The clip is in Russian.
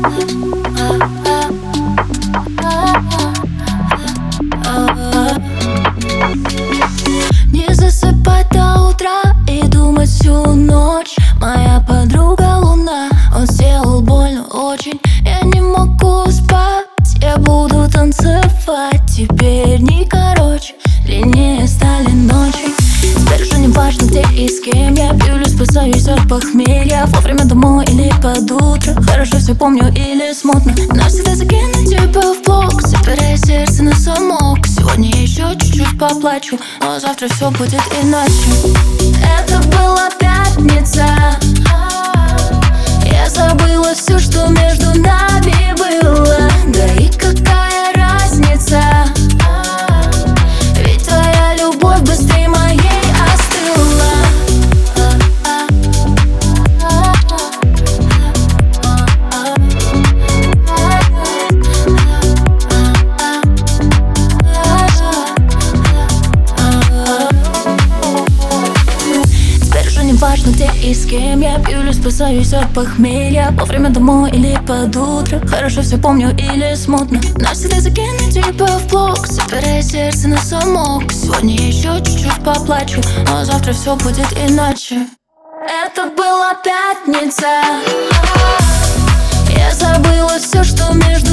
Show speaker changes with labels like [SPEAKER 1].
[SPEAKER 1] Не засыпать до утра и думать всю ночь. Моя подруга луна, он сделал больно очень. Я не могу спать, я буду танцевать. Теперь не короче, длиннее стали ночи. Теперь уже не важно, где и с кем я пью или спасаюсь от похмелья. Вовремя домой или под утро, хорошо все помню или смутно. Навсегда закину тебя в блок, собирая сердце на замок. Сегодня я еще чуть-чуть поплачу, но завтра все будет иначе. Это была пятница, я забыла все, что между нами было. Да и какая разница, ведь твоя любовь быстрее моей остыла. Теперь уже не важно, где и с кем я пью или спасаюсь от похмелья. Вовремя домой или под утро, хорошо все помню или смутно. Навсегда закину тебя в блок, собирая сердце на замок. Сегодня я еще чуть-чуть поплачу, но завтра все будет иначе. Это была пятница, я забыла все, что между